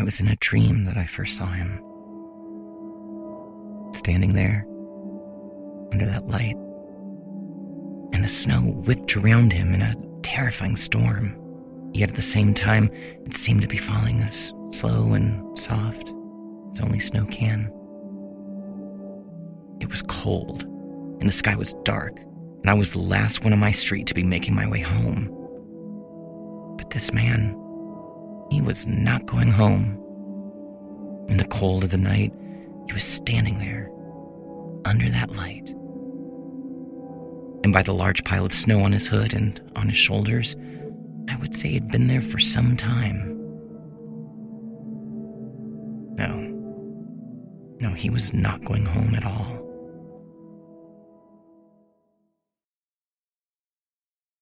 was in a dream that I first saw him. Standing there, under that light, and the snow whipped around him in a terrifying storm. Yet at the same time, it seemed to be falling as slow and soft as only snow can. It was cold, and the sky was dark, and I was the last one on my street to be making my way home. But this man, he was not going home. In the cold of the night, he was standing there, under that light. And by the large pile of snow on his hood and on his shoulders, I would say he'd been there for some time. No, he was not going home at all.